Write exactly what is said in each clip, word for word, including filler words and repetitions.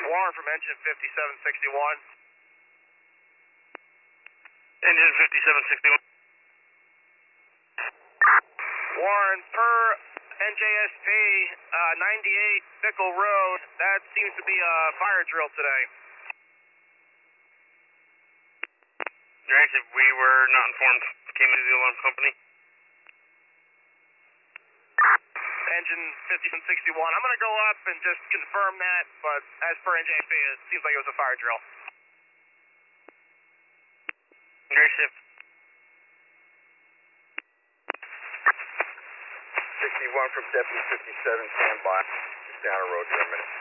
Warren from engine fifty-seven sixty-one. Engine fifty-seven sixty-one. Warren, per N J S P uh, ninety-eight Bickle Road, that seems to be a fire drill today. Directive, we were not informed. Came into the alarm company. Engine fifty-seven sixty-one. I'm going to go up and just confirm that, but as per N J S P, it seems like it was a fire drill. Directive. sixty-one from Deputy fifty-seven, stand by. Just down the road for a minute.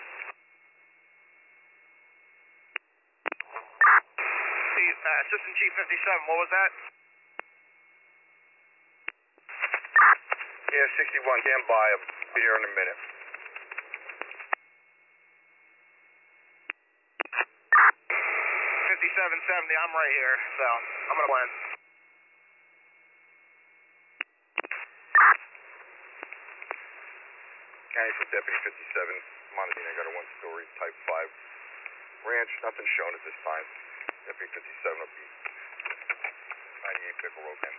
Chief, uh, Assistant Chief fifty-seven, what was that? Yeah, sixty-one, stand by. I'll be here in a minute. fifty-seven seventy, I'm right here, so I'm going to blend. County for Deputy fifty-seven, Montana, got a one-story Type five ranch, nothing shown at this time. Deputy fifty-seven will be ninety-eight Bickle Road then.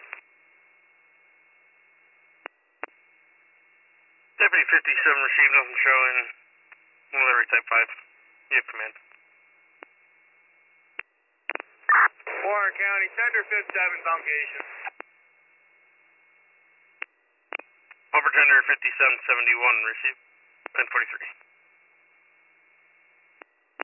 Deputy fifty-seven received nothing showing. Military Type five. You have command. Warren County, Tender fifty-seven's on station. Over tender fifty-seven seventy-one received. ten forty-three.